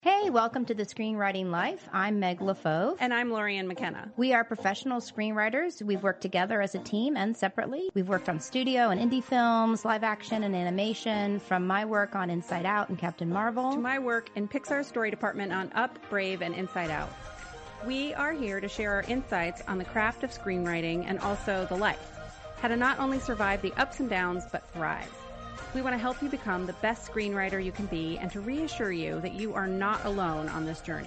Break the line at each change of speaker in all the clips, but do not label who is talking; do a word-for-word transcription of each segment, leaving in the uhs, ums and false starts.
Hey, welcome to the Screenwriting Life. I'm Meg LaFauve.
And I'm Lorianne McKenna.
We are professional screenwriters. We've worked together as a team and separately. We've worked on studio and indie films, live action and animation, from my work on Inside Out and Captain Marvel
to my work in Pixar's story department on Up, Brave, and Inside Out. We are here to share our insights on the craft of screenwriting and also the life. How to not only survive the ups and downs, but thrive. We want to help you become the best screenwriter you can be and to reassure you that you are not alone on this journey.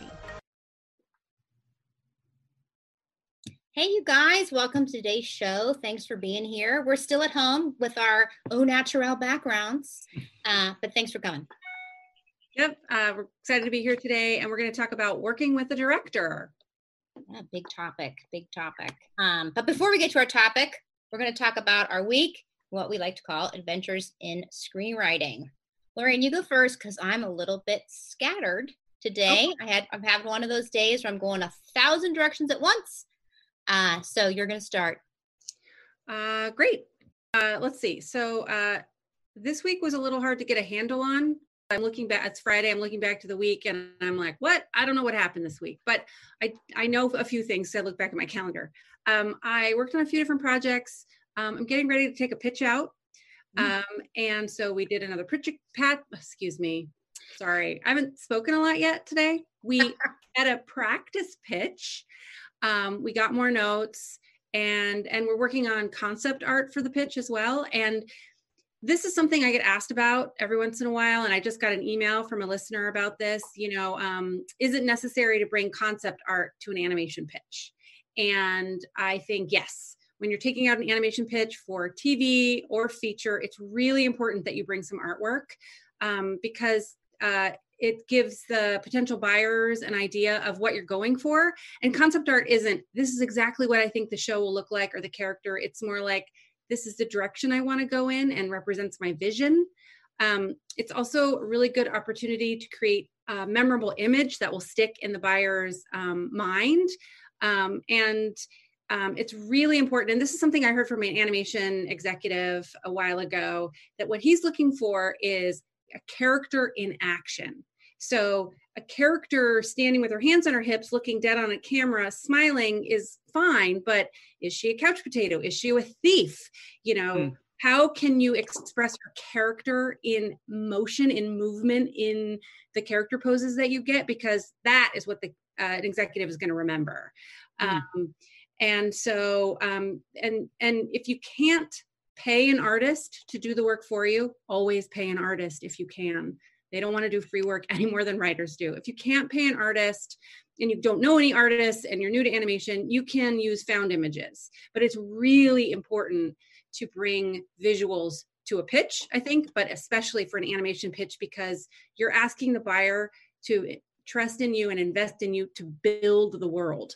Hey, you guys, welcome to today's show. Thanks for being here. We're still at home with our au naturel backgrounds, uh, but thanks for coming.
Yep, uh, we're excited to be here today, and we're going to talk about working with a director.
Yeah, big topic, big topic. Um, but before we get to our topic, we're going to talk about our week, what we like to call adventures in screenwriting. Lorianne, you go first because I'm a little bit scattered today. Oh. I had I'm having one of those days where I'm going a thousand directions at once. Uh, so you're going to start.
Uh, great. Uh, let's see. So uh, this week was a little hard to get a handle on. I'm looking back. It's Friday. I'm looking back to the week, and I'm like, "What? I don't know what happened this week." But I I know a few things. So I look back at my calendar. Um, I worked on a few different projects. Um, I'm getting ready to take a pitch out. Um, and so we did another pitch, pat, excuse me. Sorry. I haven't spoken a lot yet today. We had a practice pitch. Um, we got more notes and, and we're working on concept art for the pitch as well. And this is something I get asked about every once in a while. And I just got an email from a listener about this, you know, um, is it necessary to bring concept art to an animation pitch? And I think, yes. When you're taking out an animation pitch for T V or feature, it's really important that you bring some artwork um, because uh, it gives the potential buyers an idea of what you're going for. And concept art isn't, this is exactly what I think the show will look like or the character. It's more like, this is the direction I want to go in and represents my vision. Um, it's also a really good opportunity to create a memorable image that will stick in the buyer's um, mind. Um, and Um, it's really important. And this is something I heard from an animation executive a while ago, that what he's looking for is a character in action. So a character standing with her hands on her hips, looking dead on a camera, smiling is fine, but is she a couch potato? Is she a thief? You know, mm. How can you express her character in motion, in movement, in the character poses that you get? Because that is what the uh, an executive is going to remember. Mm. Um, And so, um, and and if you can't pay an artist to do the work for you, always pay an artist if you can. They don't want to do free work any more than writers do. If you can't pay an artist and you don't know any artists and you're new to animation, you can use found images. But it's really important to bring visuals to a pitch, I think, but especially for an animation pitch, because you're asking the buyer to trust in you and invest in you to build the world.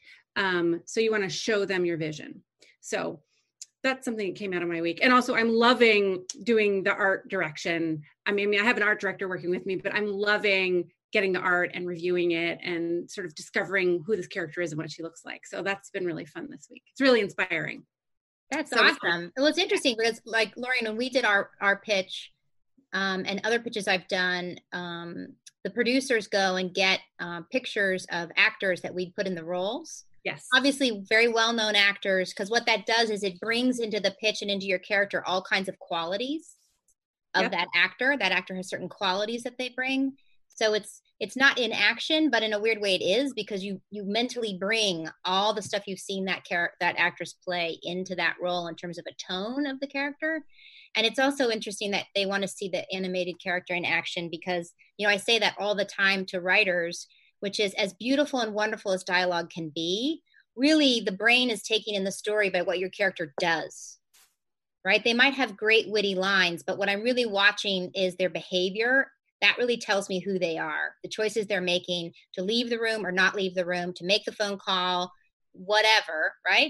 Um, so you want to show them your vision. So that's something that came out of my week. And also I'm loving doing the art direction. I mean, I mean, I have an art director working with me, but I'm loving getting the art and reviewing it and sort of discovering who this character is and what she looks like. So that's been really fun this week. It's really inspiring.
That's so awesome. Well, it's interesting because like Lorianne, when we did our, our pitch um, and other pitches I've done, um, the producers go and get uh, pictures of actors that we'd put in the roles.
Yes.
Obviously very well-known actors, because what that does is it brings into the pitch and into your character all kinds of qualities of yep. that actor. That actor has certain qualities that they bring. So it's it's not in action, but in a weird way it is, because you you mentally bring all the stuff you've seen that char- that actress play into that role in terms of a tone of the character. And it's also interesting that they want to see the animated character in action, because, you know, I say that all the time to writers, which is as beautiful and wonderful as dialogue can be, really the brain is taking in the story by what your character does, right? They might have great witty lines, but what I'm really watching is their behavior. That really tells me who they are, the choices they're making to leave the room or not leave the room, to make the phone call, whatever, right?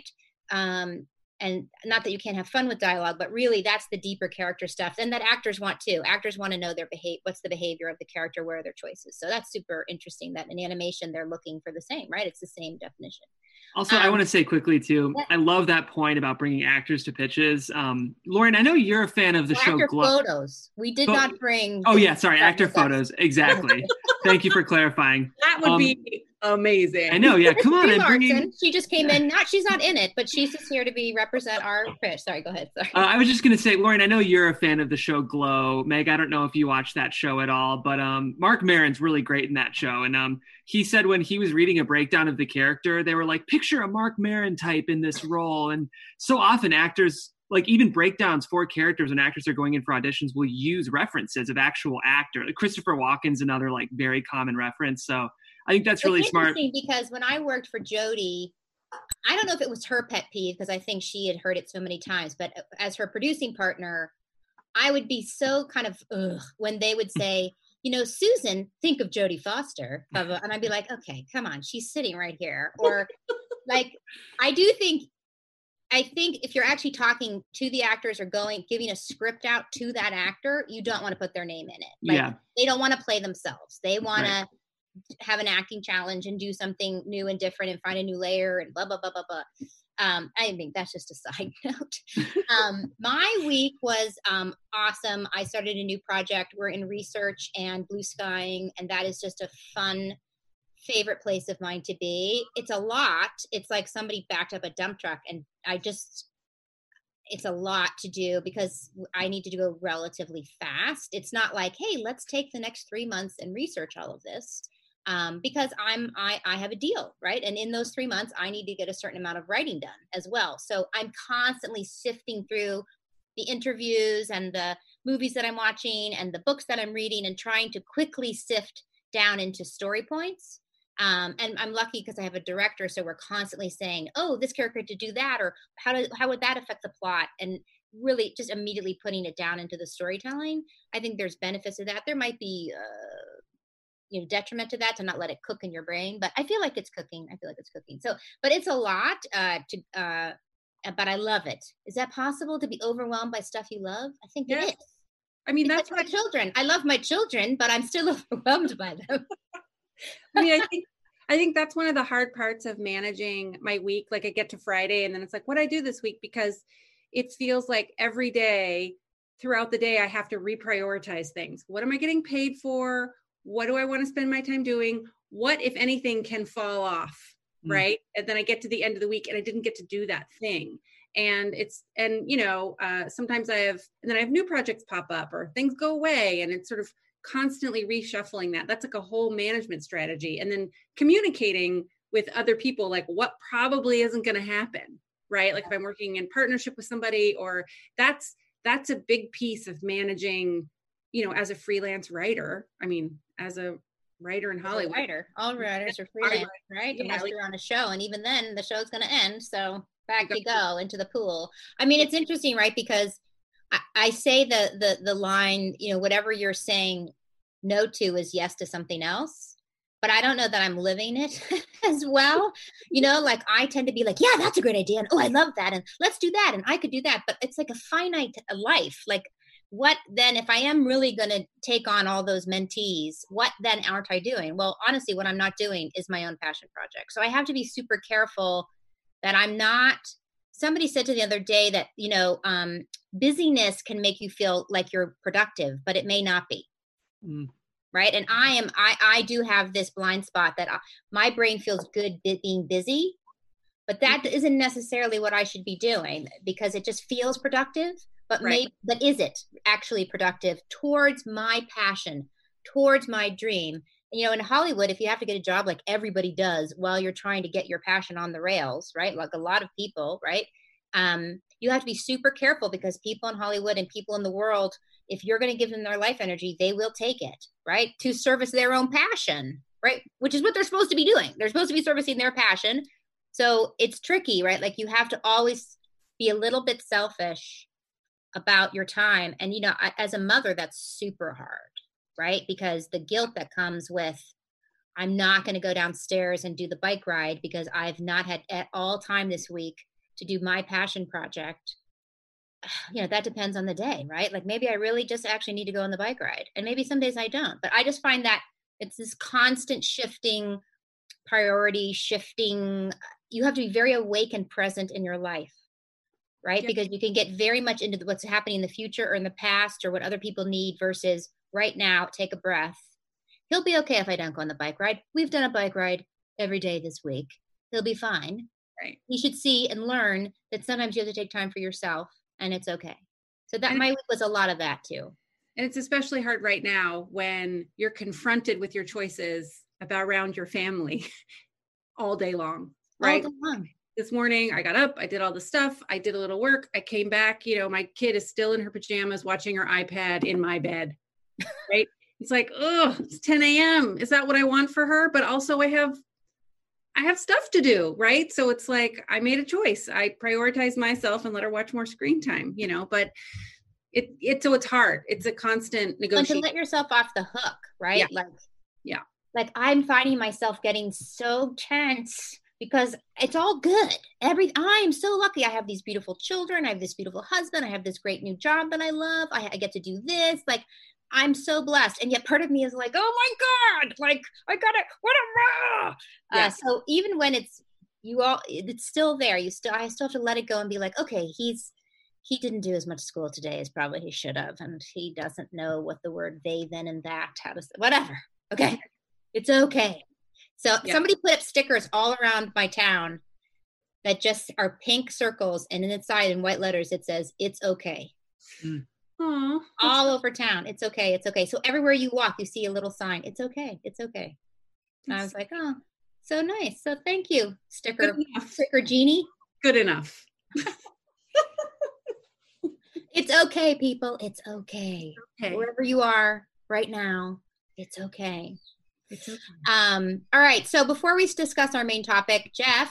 Um, and not that you can't have fun with dialogue, but really that's the deeper character stuff. And that actors want too. Actors want to know their behavior, what's the behavior of the character, where are their choices. So that's super interesting that in animation, they're looking for the same, right? It's the same definition.
Also,
um,
I want to say quickly too, I love that point about bringing actors to pitches. Um, Lauren, I know you're a fan of the show
actor
Glow.
photos. We did
But,
not bring.
Oh yeah, sorry, actor photos. Exactly. Thank you for clarifying.
That would
um,
be amazing.
I know. Yeah, come on.
Brie
I'm
Larson.
bringing...
She just came in. Not she's not in it, but she's just here to be represent our pitch. Sorry, go ahead. Sorry.
Uh, I was just gonna say, Lauren, I know you're a fan of the show Glow. Meg, I don't know if you watch that show at all, but um, Mark Maron's really great in that show, and um, he said when he was reading a breakdown of the character, they were like, picture a Mark Maron type in this role, and so often actors, like even breakdowns for characters when actors are going in for auditions, will use references of actual actor. Like Christopher Walken's another like very common reference. So I think that's really
it's
smart.
Because when I worked for Jodie, I don't know if it was her pet peeve because I think she had heard it so many times, but as her producing partner, I would be so kind of ugh, when they would say, you know, Susan, think of Jodie Foster, blah, blah, and I'd be like, okay, come on, she's sitting right here. Or like, I do think, I think if you're actually talking to the actors or going, giving a script out to that actor, you don't want to put their name in it. Like,
yeah.
They don't want to play themselves. They want
Right.
to have an acting challenge and do something new and different and find a new layer and blah, blah, blah, blah, blah. Um, I think that's just a side note. um, my week was um, awesome. I started a new project. We're in research and blue skying, and that is just a fun, favorite place of mine to be. It's a lot. It's like somebody backed up a dump truck, and I just, it's a lot to do because I need to go relatively fast. It's not like, hey, let's take the next three months and research all of this. Um, because I'm, I, I have a deal, right? And in those three months, I need to get a certain amount of writing done as well. So I'm constantly sifting through the interviews and the movies that I'm watching and the books that I'm reading and trying to quickly sift down into story points. Um, and I'm lucky because I have a director. So we're constantly saying, oh, this character to do that, or how do, how would that affect the plot? And really just immediately putting it down into the storytelling. I think there's benefits to that. There might be, uh, you know, detriment to that, to not let it cook in your brain, but I feel like it's cooking. I feel like it's cooking. So, but it's a lot, uh, to, uh, but I love it. Is that possible to be overwhelmed by stuff you love? I think
Yeah.
it is.
I mean,
It's
that's
like my
what,
children. I love my children, but I'm still overwhelmed by them.
I mean, I think, I think that's one of the hard parts of managing my week. Like I get to Friday and then it's like, what I do this week? Because it feels like every day throughout the day, I have to reprioritize things. What am I getting paid for? What do I want to spend my time doing? What, if anything, can fall off, mm. right? And then I get to the end of the week and I didn't get to do that thing. And it's, and, you know, uh, sometimes I have, and then I have new projects pop up or things go away, and it's sort of constantly reshuffling that. That's like a whole management strategy. And then communicating with other people, like what probably isn't going to happen, right? Like if I'm working in partnership with somebody, or that's, that's a big piece of managing, you know, as a freelance writer. I mean, as a writer in Hollywood.
Writer. All writers are freelance, right?
Yeah,
Unless
like,
you're on a show, and even then the show's going to end. So back you go into the pool. I mean, it's interesting, right? Because I, I say the the the line, you know, whatever you're saying no to is yes to something else. But I don't know that I'm living it as well. You know, like I tend to be like, yeah, that's a great idea. And oh, I love that. And let's do that. And I could do that. But it's like a finite life. Like, what then, if I am really going to take on all those mentees, what then aren't I doing? Well, honestly, what I'm not doing is my own passion project. So I have to be super careful that I'm not, somebody said to the other day that, you know, um, busyness can make you feel like you're productive, but it may not be. Mm. Right. And I am, I, I do have this blind spot that I, my brain feels good being busy, but that mm-hmm. isn't necessarily what I should be doing, because it just feels productive. But right. maybe, but is it actually productive towards my passion, towards my dream? And, you know, in Hollywood, if you have to get a job like everybody does while you're trying to get your passion on the rails, right? Like a lot of people, right? Um, you have to be super careful, because people in Hollywood and people in the world, if you're going to give them their life energy, they will take it, right? To service their own passion, right? Which is what they're supposed to be doing. They're supposed to be servicing their passion. So it's tricky, right? Like you have to always be a little bit selfish about your time. And, you know, as a mother, that's super hard, right? Because the guilt that comes with, I'm not going to go downstairs and do the bike ride because I've not had at all time this week to do my passion project. You know, that depends on the day, right? Like maybe I really just actually need to go on the bike ride, and maybe some days I don't, but I just find that it's this constant shifting priority shifting, you have to be very awake and present in your life, right? Yep. Because you can get very much into what's happening in the future or in the past or what other people need versus right now, take a breath. He'll be okay if I don't go on the bike ride. We've done a bike ride every day this week. He'll be fine.
Right.
You should see and learn that sometimes you have to take time for yourself and it's okay. So that
and
my week was a lot of that too.
And it's especially hard right now when you're confronted with your choices about around your family all day long, right?
All day long.
This morning I got up, I did all the stuff, I did a little work, I came back, you know, my kid is still in her pajamas watching her iPad in my bed, right? It's like, oh, it's ten a.m. Is that what I want for her? But also I have, I have stuff to do, right? So it's like, I made a choice. I prioritized myself and let her watch more screen time, you know, but it, it, so it's hard. It's a constant negotiation.
And to let yourself off the hook, right?
Yeah.
Like,
yeah.
Like I'm finding myself getting so tense because it's all good. Every I'm so lucky. I have these beautiful children. I have this beautiful husband. I have this great new job that I love. I, I get to do this. Like I'm so blessed. And yet part of me is like, oh my God, like I gotta, what am I? Yeah. Uh, so even when it's, you all, it's still there. You still, I still have to let it go and be like, okay, he's, he didn't do as much school today as probably he should have. And he doesn't know what the word they, then, and that, how to say, whatever. Okay. It's okay. So yeah. Somebody put up stickers all around my town that just are pink circles. And inside in white letters, it says, it's okay.
Mm. Aww,
all over town. It's okay. It's okay. So everywhere you walk, you see a little sign. It's okay. It's okay. And I was like, oh, so nice. So thank you, sticker, sticker genie.
Good enough.
It's okay, people. It's okay.
Okay.
Wherever you are right now, it's okay. It's okay. Um, all right. So before we discuss our main topic, Jeff,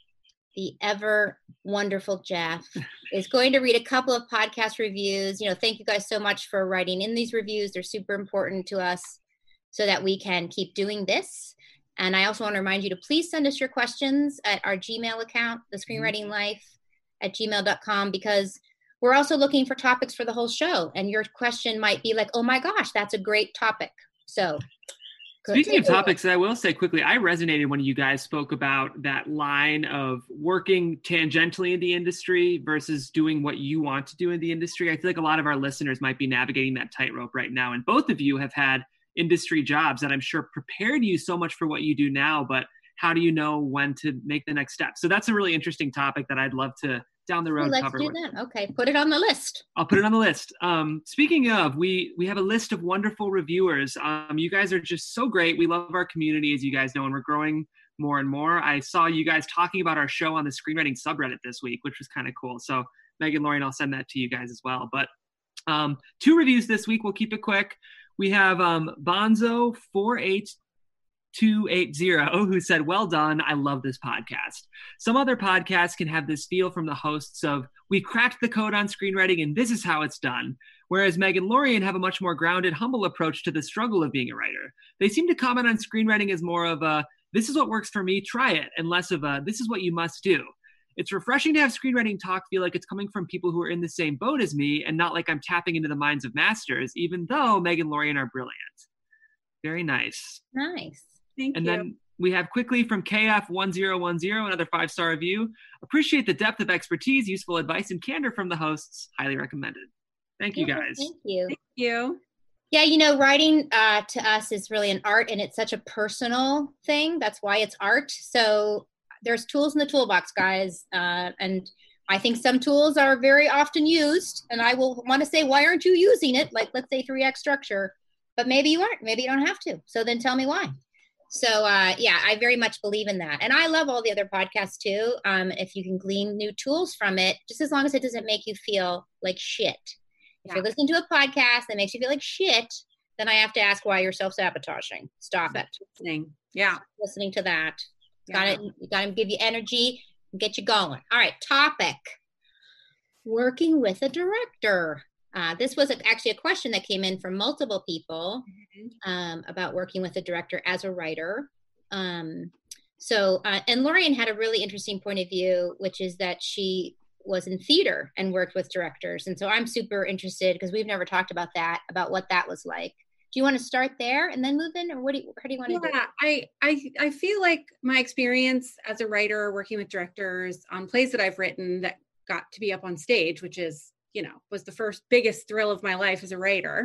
the ever wonderful Jeff, is going to read a couple of podcast reviews. You know, thank you guys so much for writing in these reviews. They're super important to us so that we can keep doing this. And I also want to remind you to please send us your questions at our Gmail account, the screenwriting life at gmail dot com, because we're also looking for topics for the whole show. And your question might be like, oh my gosh, that's a great topic. So
speaking of topics, I will say quickly, I resonated when you guys spoke about that line of working tangentially in the industry versus doing what you want to do in the industry. I feel like a lot of our listeners might be navigating that tightrope right now. And both of you have had industry jobs that I'm sure prepared you so much for what you do now, but how do you know when to make the next step? So that's a really interesting topic that I'd love to down the road
Let's
cover
do
with.
that. Okay, put it on the list.
I'll put it on the list. Um, speaking of, we we have a list of wonderful reviewers. Um, you guys are just so great. We love our community, as you guys know, and we're growing more and more. I saw you guys talking about our show on the screenwriting subreddit this week, which was kind of cool. So Megan, Lauren, I'll send that to you guys as well. But um, two reviews this week. We'll keep it quick. We have um, Bonzo four eight two eight zero who said, well done. I love this podcast. Some other podcasts can have this feel from the hosts of, we cracked the code on screenwriting and this is how it's done. Whereas Meg and Lorian have a much more grounded, humble approach to the struggle of being a writer. They seem to comment on screenwriting as more of a, this is what works for me, try it, and less of a, this is what you must do. It's refreshing to have screenwriting talk feel like it's coming from people who are in the same boat as me and not like I'm tapping into the minds of masters, even though Meg and Lorian are brilliant. Very nice.
Nice.
Thank
and
you.
then we have quickly from K F one zero one zero, another five-star review. Appreciate the depth of expertise, useful advice, and candor from the hosts. Highly recommended. Thank you, guys.
Thank you.
Thank you.
Yeah, you know, writing uh, to us is really an art, and it's such a personal thing. That's why it's art. So there's tools in the toolbox, guys. Uh, and I think some tools are very often used, and I will want to say, why aren't you using it? Like, let's say three X structure, but maybe you aren't. Maybe you don't have to. So then tell me why. So, uh, yeah, I very much believe in that. And I love all the other podcasts, too. Um, if you can glean new tools from it, just as long as it doesn't make you feel like shit. If
Yeah.
you're listening to a podcast that makes you feel like shit, then I have to ask why you're self-sabotaging. Stop it.
Listening. Yeah.
Stop listening to that.
Yeah.
Got to got to give you energy and get you going. All right, topic. Working with a director. Uh, this was a, actually a question that came in from multiple people um, about working with a director as a writer. Um, so, uh, and Lorian had a really interesting point of view, which is that she was in theater and worked with directors. And so I'm super interested because we've never talked about that, about what that was like. Do you want to start there and then move in, or what do you, how do you want to
yeah,
do it?
I, I, I feel like my experience as a writer working with directors on plays that I've written that got to be up on stage, which is, you know, was the first biggest thrill of my life as a writer,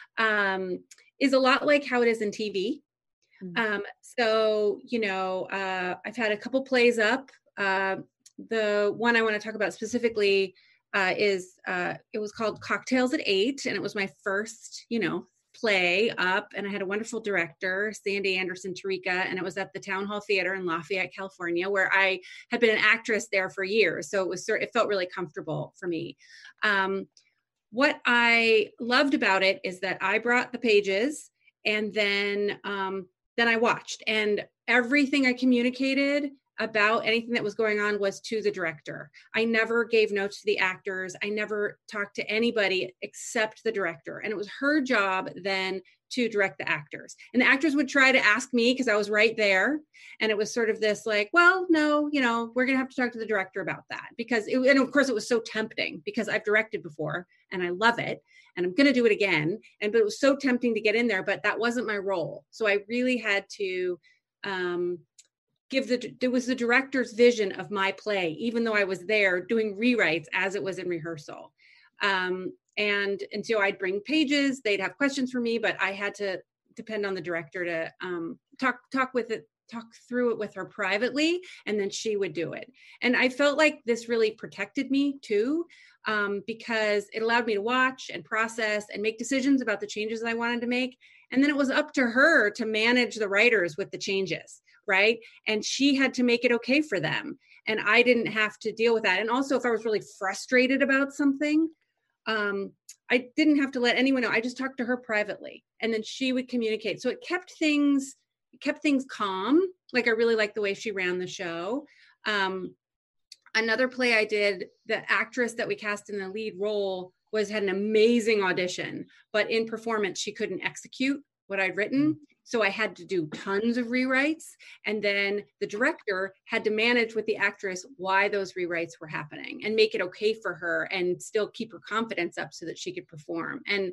um, is a lot like how it is in T V. Mm-hmm. Um, so, you know, uh, I've had a couple plays up. Uh, the one I want to talk about specifically uh, is, uh, it was called Cocktails at Eight, and it was my first, you know, play up, and I had a wonderful director, Sandy Anderson Tarika, and it was at the Town Hall Theater in Lafayette, California, where I had been an actress there for years. So it was, it felt really comfortable for me. Um, what I loved about it is that I brought the pages, and then, um, then I watched, and everything I communicated about anything that was going on was to the director. I never gave notes to the actors. I never talked to anybody except the director. And it was her job then to direct the actors. And the actors would try to ask me because I was right there. And it was sort of this like, well, no, you know, we're going to have to talk to the director about that. Because, it, and of course it was so tempting because I've directed before and I love it. And I'm going to do it again. And, but it was so tempting to get in there, but that wasn't my role. So I really had to, um, give the, there was the director's vision of my play, even though I was there doing rewrites as it was in rehearsal. Um, and, and so I'd bring pages, they'd have questions for me, but I had to depend on the director to um, talk, talk with it, talk through it with her privately, and then she would do it. And I felt like this really protected me too, um, because it allowed me to watch and process and make decisions about the changes I wanted to make. And then it was up to her to manage the writers with the changes, right? And she had to make it okay for them. And I didn't have to deal with that. And also if I was really frustrated about something, um, I didn't have to let anyone know. I just talked to her privately, and then she would communicate. So it kept things, it kept things calm. Like I really liked the way she ran the show. Um, another play I did, the actress that we cast in the lead role was had an amazing audition, but in performance, she couldn't execute what I'd written. So I had to do tons of rewrites. And then the director had to manage with the actress why those rewrites were happening and make it okay for her and still keep her confidence up so that she could perform. And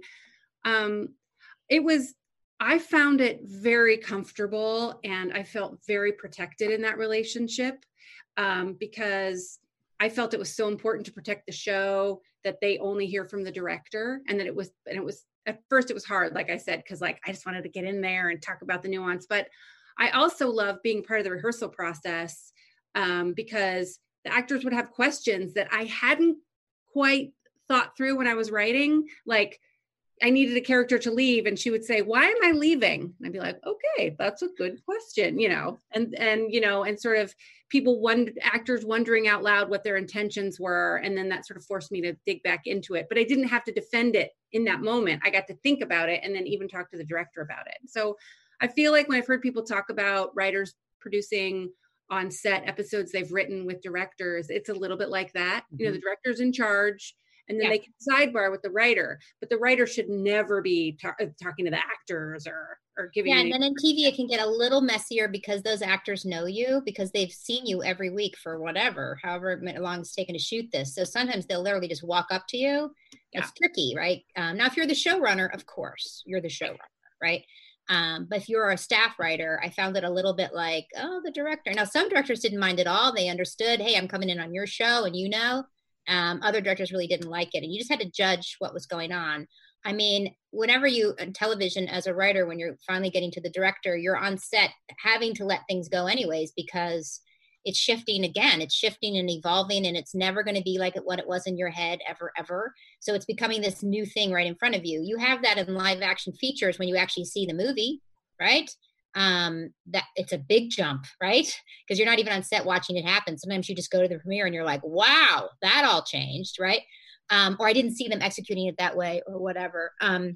um, it was, I found it very comfortable, and I felt very protected in that relationship um, because I felt it was so important to protect the show that they only hear from the director, and that it was, and it was, at first it was hard, like I said, because like I just wanted to get in there and talk about the nuance. But I also love being part of the rehearsal process um, because the actors would have questions that I hadn't quite thought through when I was writing. Like I needed a character to leave, and she would say, "Why am I leaving?" And I'd be like, "Okay, that's a good question," you know, and and you know, and sort of people wonder, actors wondering out loud what their intentions were, and then that sort of forced me to dig back into it. But I didn't have to defend it in that moment. I got to think about it, and then even talk to the director about it. So I feel like when I've heard people talk about writers producing on set episodes they've written with directors, it's a little bit like that. Mm-hmm. You know, the director's in charge. And then yeah. they can sidebar with the writer, but the writer should never be ta- talking to the actors or or giving.
Yeah,
any-
and then in T V it can get a little messier because those actors know you because they've seen you every week for whatever, however long it's taken to shoot this. So sometimes they'll literally just walk up to you. Yeah. It's tricky, right? Um, now, if you're the showrunner, of course, you're the showrunner, right? Um, but if you're a staff writer, I found it a little bit like, oh, the director. Now, some directors didn't mind at all. They understood, hey, I'm coming in on your show, and you know. Um, other directors really didn't like it, and you just had to judge what was going on. I mean, whenever you on television as a writer, when you're finally getting to the director, you're on set having to let things go anyways because it's shifting again. It's shifting and evolving, and it's never going to be like what it was in your head ever, ever. So it's becoming this new thing right in front of you. You have that in live action features when you actually see the movie, right? Um, that it's a big jump, right? Because you're not even on set watching it happen. Sometimes you just go to the premiere and you're like, wow, that all changed, right? Um, or I didn't see them executing it that way or whatever. Um,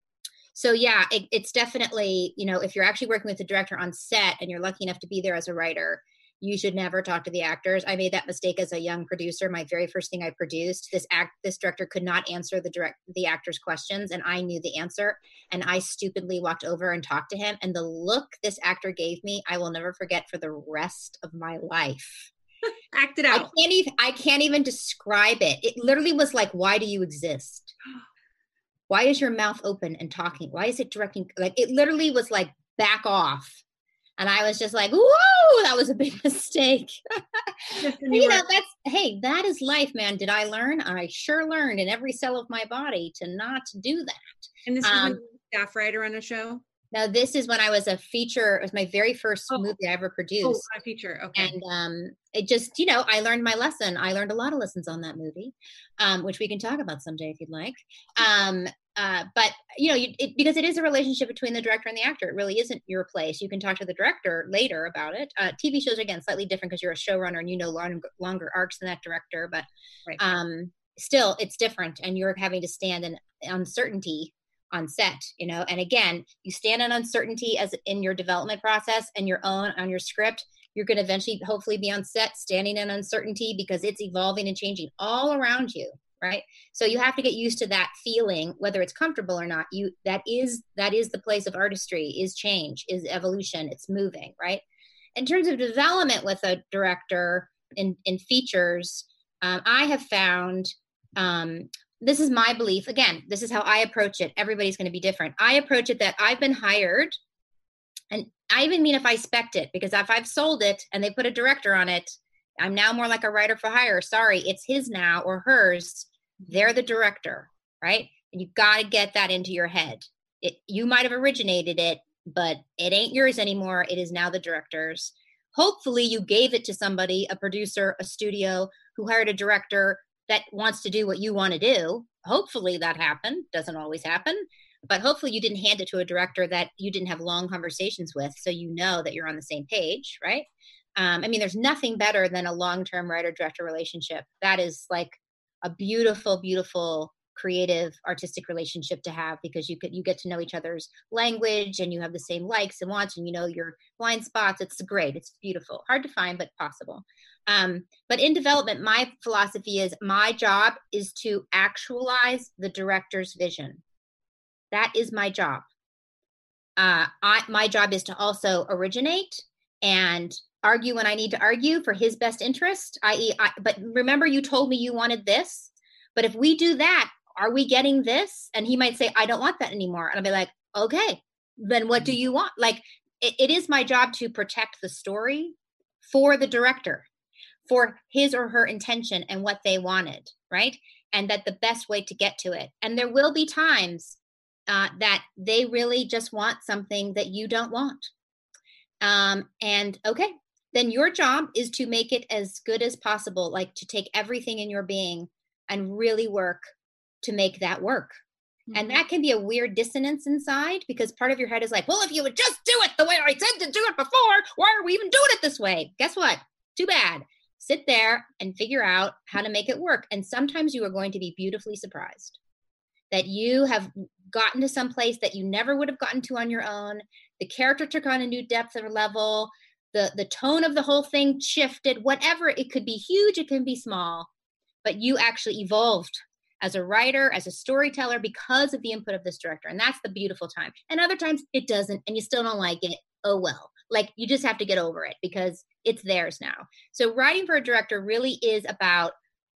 so yeah, it, it's definitely, you know, if you're actually working with the director on set and you're lucky enough to be there as a writer, you should never talk to the actors. I made that mistake as a young producer. My very first thing I produced, this act, this director could not answer the direct, the actors' questions, and I knew the answer. And I stupidly walked over and talked to him. And the look this actor gave me, I will never forget for the rest of my life.
Act it out.
I can't even. I can't even describe it. It literally was like, "Why do you exist?" why is your mouth open and talking? Why is it directing? Like, it literally was like, back off. And I was just like, whoa, that was a big mistake. you, you know, that's, hey, that is life, man. Did I learn? I sure learned in every cell of my body to not do that.
And this
um,
was a staff writer on a show?
Now, this is when I was a feature. It was my very first oh. movie I ever produced.
Oh, a feature. Okay.
And um, it just, you know, I learned my lesson. I learned a lot of lessons on that movie, um, which we can talk about someday if you'd like. Um, uh, but, you know, you, it, because it is a relationship between the director and the actor. It really isn't your place. You can talk to the director later about it. Uh, T V shows are, again, slightly different because you're a showrunner and you know long, longer arcs than that director. But right. um, still, it's different. And you're having to stand in uncertainty on set, you know, and again, you stand on uncertainty as in your development process and your own on your script. You're going to eventually, hopefully, be on set standing in uncertainty because it's evolving and changing all around you, right? So you have to get used to that feeling, whether it's comfortable or not. You that is that is the place of artistry, is change, is evolution, it's moving, right? In terms of development with a director in in features, um, I have found. Um, This is my belief. Again, this is how I approach it. Everybody's going to be different. I approach it that I've been hired, and I even mean if I spec'd it, because if I've sold it and they put a director on it, I'm now more like a writer for hire. Sorry, it's his now or hers. They're the director, right? And you've got to get that into your head. It, you might have originated it, but it ain't yours anymore. It is now the director's. Hopefully you gave it to somebody, a producer, a studio who hired a director that wants to do what you want to do. Hopefully that happened. Doesn't always happen, but hopefully you didn't hand it to a director that you didn't have long conversations with, so you know that you're on the same page, right? Um, I mean, there's nothing better than a long-term writer-director relationship. That is like a beautiful, beautiful, creative, artistic relationship to have, because you could you get to know each other's language and you have the same likes and wants, and you know your blind spots. It's great. It's beautiful. Hard to find, but possible. Um, but in development, my philosophy is my job is to actualize the director's vision. That is my job. Uh, I, my job is to also originate and argue when I need to argue for his best interest, that is, I, but remember you told me you wanted this, but if we do that, are we getting this? And he might say, I don't want that anymore. And I'll be like, okay, then what do you want? Like, it, it is my job to protect the story for the director, for his or her intention and what they wanted, right? And that the best way to get to it. And there will be times uh, that they really just want something that you don't want. Um, and okay, then your job is to make it as good as possible, like to take everything in your being and really work to make that work. Mm-hmm. And that can be a weird dissonance inside, because part of your head is like, well, if you would just do it the way I said to do it before, why are we even doing it this way? Guess what? Too bad. Sit there and figure out how to make it work. And sometimes you are going to be beautifully surprised that you have gotten to some place that you never would have gotten to on your own. The character took on a new depth or level. The, the tone of the whole thing shifted, whatever. It could be huge, it can be small, but you actually evolved as a writer, as a storyteller, because of the input of this director. And that's the beautiful time. And other times it doesn't, and you still don't like it. Oh, well, like you just have to get over it because it's theirs now. So writing for a director really is about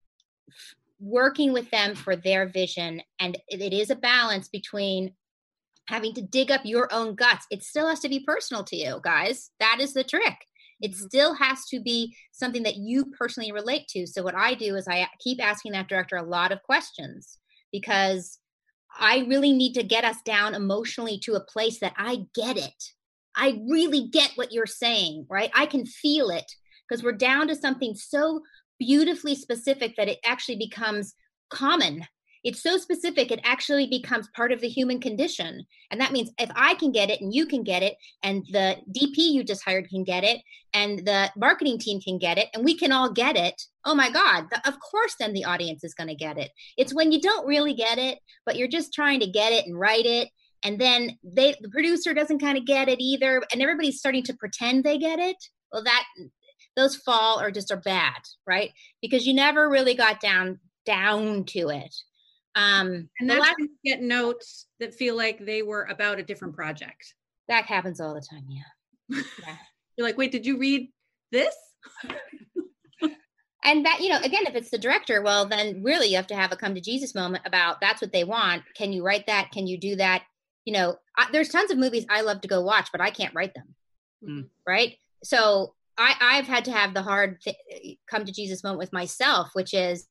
working with them for their vision. And it, it is a balance between having to dig up your own guts. It still has to be personal to you, guys. That is the trick. It still has to be something that you personally relate to. So what I do is I keep asking that director a lot of questions, because I really need to get us down emotionally to a place that I get it. I really get what you're saying, right? I can feel it, because we're down to something so beautifully specific that it actually becomes common. It's so specific, it actually becomes part of the human condition. And that means if I can get it and you can get it, and the D P you just hired can get it, and the marketing team can get it, and we can all get it, oh my God, the, of course then the audience is going to get it. It's when you don't really get it, but you're just trying to get it and write it, and then they, the producer doesn't kind of get it either, and everybody's starting to pretend they get it. Well, that those fall or just are bad, right? Because you never really got down down to it. Um,
and that's last, when you get notes that feel like they were about a different project.
That happens all the time. Yeah.
Yeah. You're like, wait, did you read this?
And that, you know, again, if it's the director, well, then really you have to have a come to Jesus moment about that's what they want. Can you write that? Can you do that? You know, I, there's tons of movies I love to go watch, but I can't write them.
Mm.
Right. So I, I've had to have the hard th- come to Jesus moment with myself, which is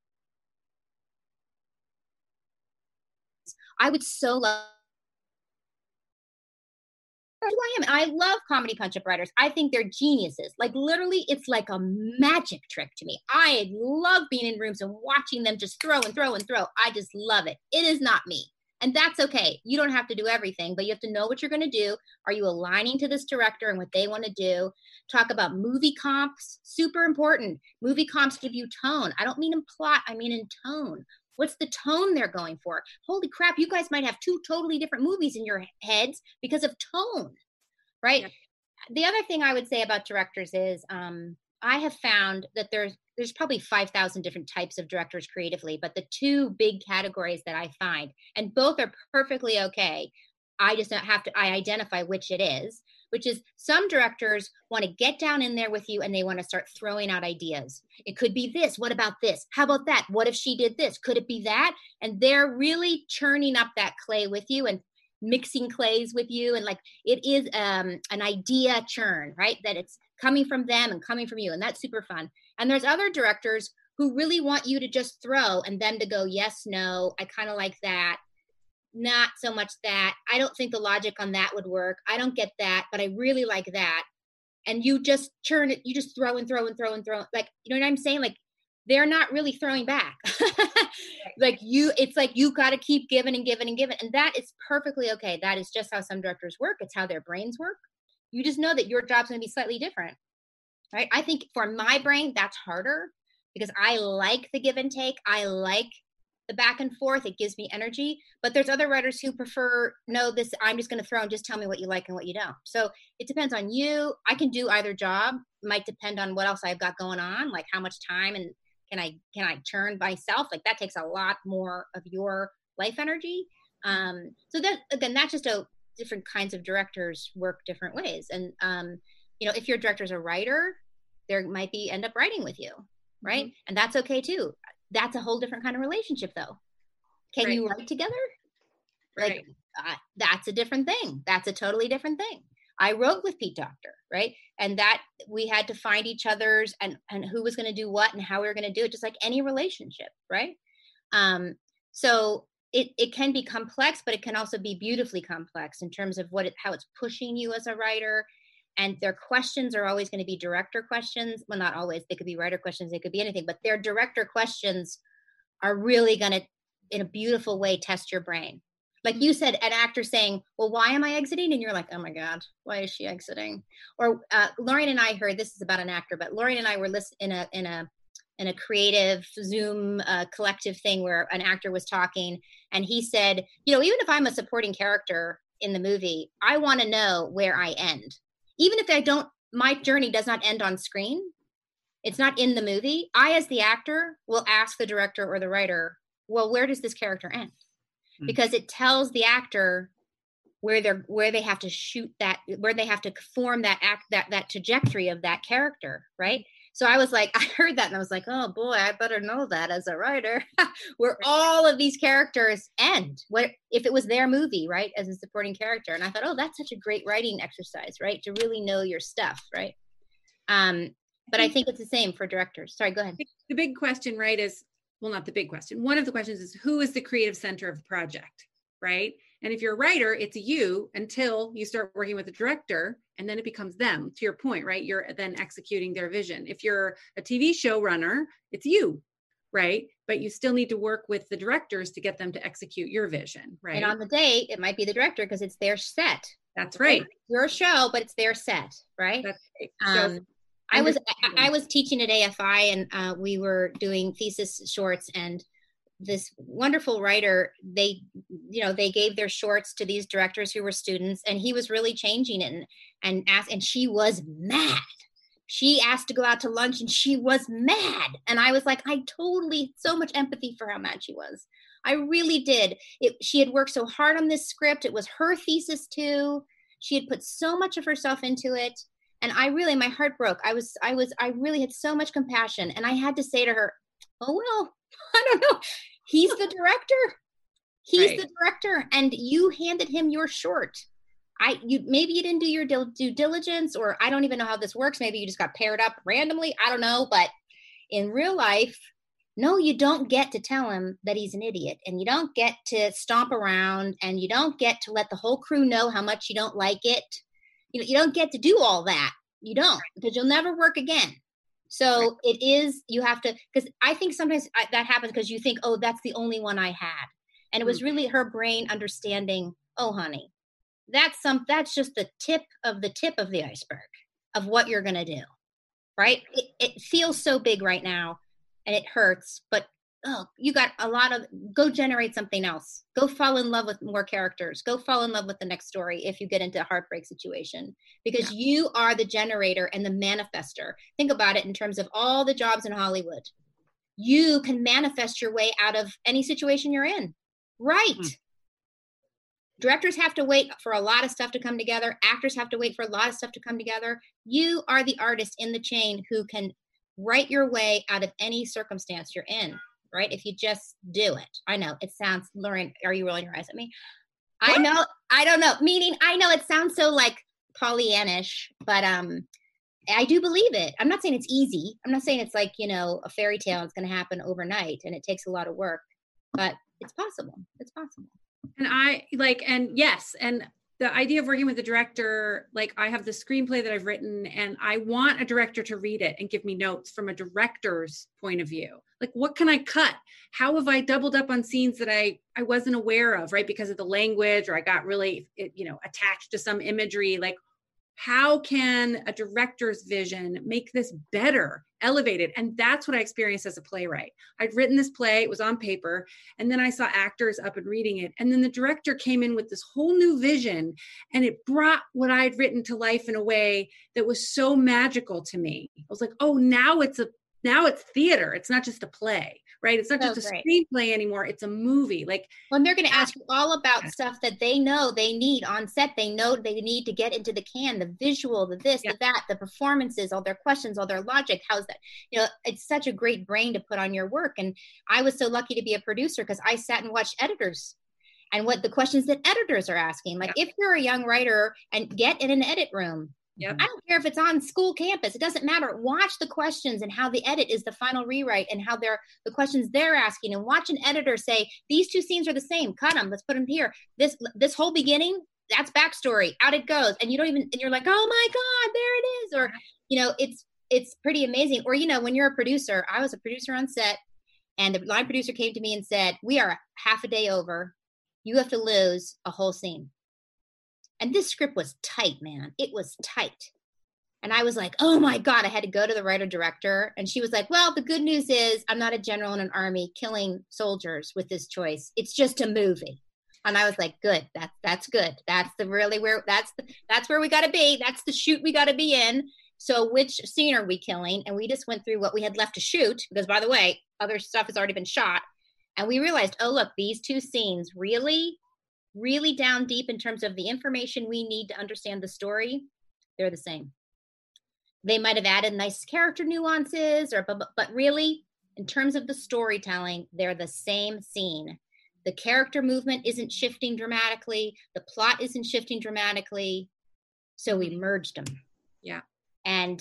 I would so love who I am. I love comedy punch-up writers. I think they're geniuses. Like literally, it's like a magic trick to me. I love being in rooms and watching them just throw and throw and throw. I just love it. It is not me. And that's okay. You don't have to do everything, but you have to know what you're going to do. Are you aligning to this director and what they want to do? Talk about movie comps. Super important. Movie comps give you tone. I don't mean in plot. I mean in tone. What's the tone they're going for? Holy crap, you guys might have two totally different movies in your heads because of tone, right? Yeah. The other thing I would say about directors is um, I have found that there's there's probably five thousand different types of directors creatively, but the two big categories that I find, and both are perfectly okay, I just don't have to, I identify which it is, which is some directors want to get down in there with you and they want to start throwing out ideas. It could be this. What about this? How about that? What if she did this? Could it be that? And they're really churning up that clay with you and mixing clays with you. And like, it is um, an idea churn, right? That it's coming from them and coming from you. And that's super fun. And there's other directors who really want you to just throw and them to go, yes, no, I kind of like that. Not so much that. I don't think the logic on that would work. I don't get that, but I really like that. And you just churn it. You just throw and throw and throw and throw. Like, you know what I'm saying? Like, they're not really throwing back. Like you, it's like you got to keep giving and giving and giving. And that is perfectly okay. That is just how some directors work. It's how their brains work. You just know that your job's going to be slightly different, right? I think for my brain, that's harder because I like the give and take. I like the back and forth. It gives me energy. But there's other writers who prefer, no, this, I'm just going to throw and just tell me what you like and what you don't. So it depends on you. I can do either job. It might depend on what else I've got going on, like how much time and can I, can I churn myself? Like that takes a lot more of your life energy. Um, so that, again, that's just a different kinds of directors work different ways. And, um, you know, if your director's a writer, there might be end up writing with you. Right. Mm-hmm. And that's okay too. That's a whole different kind of relationship though. Can right. you write together? Like right. uh, that's a different thing. That's a totally different thing. I wrote with Pete Docter, right? And that we had to find each other's and, and who was going to do what and how we were going to do it, just like any relationship, right? Um, so it, it can be complex, but it can also be beautifully complex in terms of what it, how it's pushing you as a writer. And their questions are always going to be director questions. Well, not always. They could be writer questions. They could be anything. But their director questions are really going to, in a beautiful way, test your brain. Like you said, an actor saying, well, why am I exiting? And you're like, oh, my God, why is she exiting? Or uh, Lauren and I heard, this is about an actor, but Lauren and I were listening in a, in a, in a creative Zoom uh, collective thing where an actor was talking. And he said, you know, even if I'm a supporting character in the movie, I want to know where I end. Even if I don't, my journey does not end on screen. It's not in the movie. I, as the actor, will ask the director or the writer, well, where does this character end? Mm-hmm. Because it tells the actor where they're, where they have to shoot that, where they have to form that act, that, that trajectory of that character. Right. So I was like, I heard that and I was like, oh boy, I better know that as a writer, where all of these characters end. What if it was their movie, right, as a supporting character? And I thought, oh, that's such a great writing exercise, right, to really know your stuff, right? Um, but I think it's the same for directors. Sorry, go ahead.
The big question, right, is, well, not the big question. One of the questions is, who is the creative center of the project, right? And if you're a writer, it's you until you start working with a director, and then it becomes them, to your point, right? You're then executing their vision. If you're a T V show runner, it's you, right? But you still need to work with the directors to get them to execute your vision, right?
And on the day, it might be the director because it's their set.
That's right.
right. Your show, but it's their set, right? That's right. So, um, I was I, I was teaching at A F I, and uh, we were doing thesis shorts, and this wonderful writer, they, you know, they gave their shorts to these directors who were students, and he was really changing it and, and asked, and she was mad. She asked to go out to lunch and she was mad. And I was like, I totally, so much empathy for how mad she was. I really did. It, she had worked so hard on this script. It was her thesis too. She had put so much of herself into it. And I really, my heart broke. I was, I was, I really had so much compassion. And I had to say to her, oh, well, I don't know. He's the director. He's right. the director. And you handed him your short. I, you, maybe you didn't do your due, due diligence, or I don't even know how this works. Maybe you just got paired up randomly. I don't know. But in real life, no, you don't get to tell him that he's an idiot, and you don't get to stomp around, and you don't get to let the whole crew know how much you don't like it. You know, you don't get to do all that. You don't, because you'll never work again. So right. it is, you have to, because I think sometimes I, that happens because you think, oh, that's the only one I had. And it was really her brain understanding, oh, honey, that's some, that's just the tip of the tip of the iceberg of what you're going to do. Right. It, it feels so big right now. And it hurts, but oh, you got a lot of, go generate something else. Go fall in love with more characters. Go fall in love with the next story if you get into a heartbreak situation, because yeah. you are the generator and the manifester. Think about it in terms of all the jobs in Hollywood. You can manifest your way out of any situation you're in. Right. Mm. Directors have to wait for a lot of stuff to come together. Actors have to wait for a lot of stuff to come together. You are the artist in the chain who can write your way out of any circumstance you're in, right? If you just do it. I know it sounds, Lauren, are you rolling your eyes at me? What? I know, I don't know. Meaning, I know it sounds so like Pollyannish, but um, I do believe it. I'm not saying it's easy. I'm not saying it's like, you know, a fairy tale. It's going to happen overnight and it takes a lot of work, but it's possible. It's possible.
And I like, and yes, and the idea of working with a director, like I have the screenplay that I've written and I want a director to read it and give me notes from a director's point of view. Like, what can I cut? How have I doubled up on scenes that I, I wasn't aware of, right? Because of the language, or I got really, you know, attached to some imagery. Like, how can a director's vision make this better, elevated? And that's what I experienced as a playwright. I'd written this play, it was on paper, and then I saw actors up and reading it. And then the director came in with this whole new vision, and it brought what I had written to life in a way that was so magical to me. I was like, oh, now it's a now it's theater. It's not just a play, right? It's not
so
just a
great.
screenplay anymore. It's a movie. Like,
when they're going to ask you all about stuff that they know they need on set, they know they need to get into the can, the visual, the this, yeah. the that, the performances, all their questions, all their logic. How's that? You know, it's such a great brain to put on your work. And I was so lucky to be a producer because I sat and watched editors and what the questions that editors are asking. Like, yeah. if you're a young writer, and get in an edit room. Yep. I don't care if it's on school campus. It doesn't matter. Watch the questions and how the edit is the final rewrite and how they're the questions they're asking, and watch an editor say, these two scenes are the same. Cut them. Let's put them here. This, this whole beginning, that's backstory. Out it goes. And you don't even, and you're like, oh my God, there it is. Or, you know, it's, it's pretty amazing. Or, you know, when you're a producer, I was a producer on set, and the line producer came to me and said, we are half a day over. You have to lose a whole scene. And this script was tight, man. It was tight. And I was like, oh my God, I had to go to the writer director. And she was like, well, the good news is I'm not a general in an army killing soldiers with this choice. It's just a movie. And I was like, good, that's, that's good. That's the really where, that's, the, that's where we got to be. That's the shoot we got to be in. So which scene are we killing? And we just went through what we had left to shoot, because by the way, other stuff has already been shot. And we realized, oh, look, these two scenes really really down deep in terms of the information we need to understand the story, they're the same. They might have added nice character nuances, or but, but really, in terms of the storytelling, they're the same scene. The character movement isn't shifting dramatically. The plot isn't shifting dramatically. So we merged them.
Yeah.
And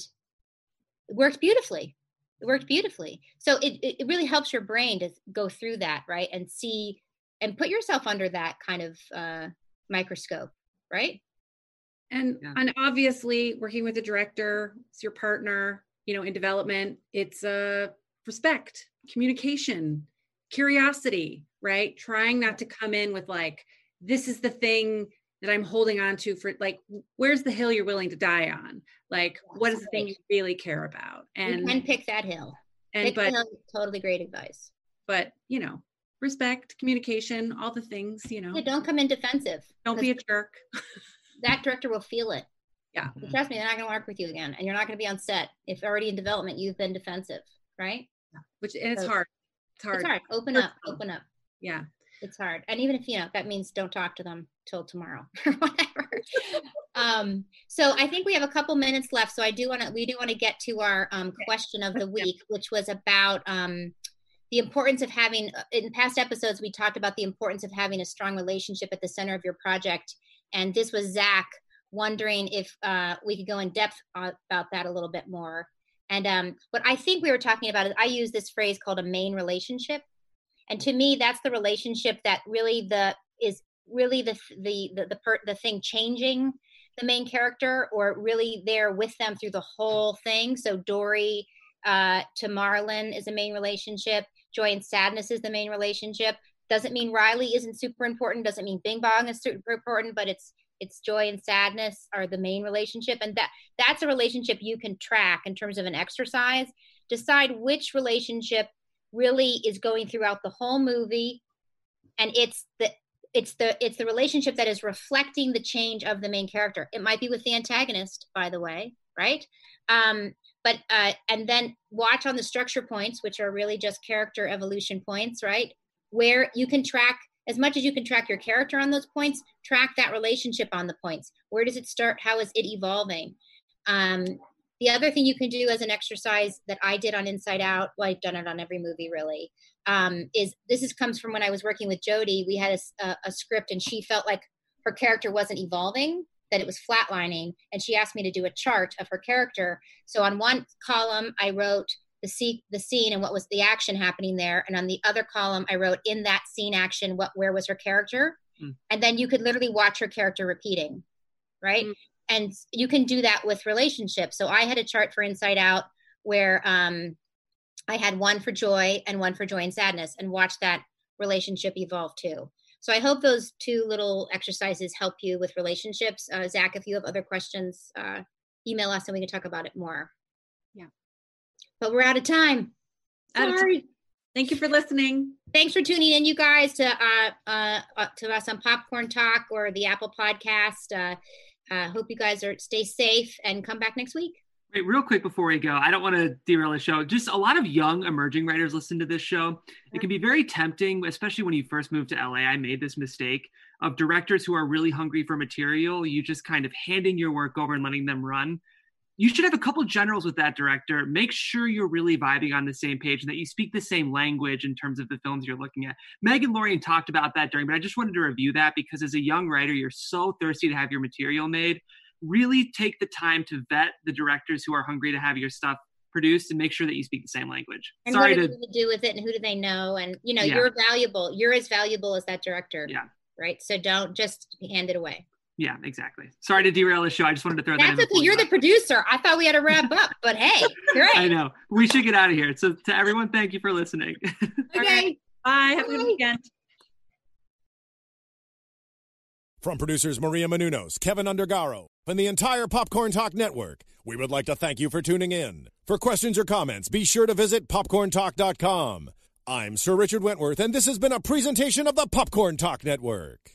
it worked beautifully. It worked beautifully. So it, it really helps your brain to go through that, right? And see, and put yourself under that kind of uh, microscope, right?
And yeah. and obviously, working with a director, it's your partner, you know, in development, it's uh, respect, communication, curiosity, right? Trying not to come in with like, this is the thing that I'm holding on to for, like, where's the hill you're willing to die on? Like, yes, what is the thing you really care about? And
you can pick that hill.
And
pick
but
hill, totally great advice.
But you know, respect, communication, all the things, you know.
Yeah, don't come in defensive.
Don't be a jerk.
That director will feel it.
Yeah.
But trust me, they're not going to work with you again. And you're not going to be on set if already in development you've been defensive, right?
Which, and it's
so,
hard. It's hard.
It's hard. Open up, open up.
Yeah.
It's hard. And even if, you know, that means don't talk to them till tomorrow or whatever. um, so I think we have a couple minutes left. So I do want to, we do want to get to our um, question of the week, which was about um, the importance of having, in past episodes, we talked about the importance of having a strong relationship at the center of your project. And this was Zach wondering if uh, we could go in depth about that a little bit more. And um, what I think we were talking about is I use this phrase called a main relationship. And to me, that's the relationship that really the is really the the the the, per, the thing changing the main character, or really there with them through the whole thing. So Dory uh, to Marlon is a main relationship. Joy and sadness is the main relationship. Doesn't mean Riley isn't super important. Doesn't mean Bing Bong is super important. But it's it's joy and sadness are the main relationship, and that that's a relationship you can track in terms of an exercise. Decide which relationship really is going throughout the whole movie, and it's the it's the it's the relationship that is reflecting the change of the main character. It might be with the antagonist, by the way, right? Um, but uh, and then watch on the structure points, which are really just character evolution points, right? Where you can track as much as you can track your character on those points. Track that relationship on the points. Where does it start? How is it evolving? Um, The other thing you can do as an exercise that I did on Inside Out, well, I've done it on every movie really, um, is this is comes from when I was working with Jodie. We had a, a, a script and she felt like her character wasn't evolving, that it was flatlining. And she asked me to do a chart of her character. So on one column, I wrote the, see, the scene and what was the action happening there. And on the other column, I wrote in that scene action, what where was her character? Mm. And then you could literally watch her character repeating, right? Mm. And you can do that with relationships. So I had a chart for Inside Out where um, I had one for joy and one for joy and sadness, and watch that relationship evolve too. So I hope those two little exercises help you with relationships. Uh, Zach, if you have other questions, uh, email us and we can talk about it more.
Yeah.
But we're out of time.
Out of
Sorry.
time. Thank you for listening.
Thanks for tuning in, you guys, to uh, uh, uh, to us on Popcorn Talk or the Apple Podcast. Uh, Uh, hope you guys are stay safe and come back next week.
Wait, real quick before we go, I don't want to derail the show. Just a lot of young emerging writers listen to this show. It can be very tempting, especially when you first moved to L A. I made this mistake of directors who are really hungry for material. You just kind of handing your work over and letting them run. You should have a couple generals with that director. Make sure you're really vibing on the same page and that you speak the same language in terms of the films you're looking at. Meg and Lorian talked about that during, but I just wanted to review that because as a young writer, you're so thirsty to have your material made. Really take the time to vet the directors who are hungry to have your stuff produced and make sure that you speak the same language.
And
Sorry
what do
to
they do with it and who do they know? And, you know,
Yeah.
you're valuable. You're as valuable as that director.
Yeah.
Right? So don't just hand it away.
Yeah, exactly. Sorry to derail the show. I just wanted to throw that in.
That's okay. You're the producer. I thought we had to wrap up, but hey, great.
I know. We should get out of here. So to everyone, thank you for listening.
Okay.
Bye. Have a
Bye.
good weekend.
From producers Maria Menounos, Kevin Undergaro, and the entire Popcorn Talk Network, we would like to thank you for tuning in. For questions or comments, be sure to visit popcorn talk dot com. I'm Sir Richard Wentworth, and this has been a presentation of the Popcorn Talk Network.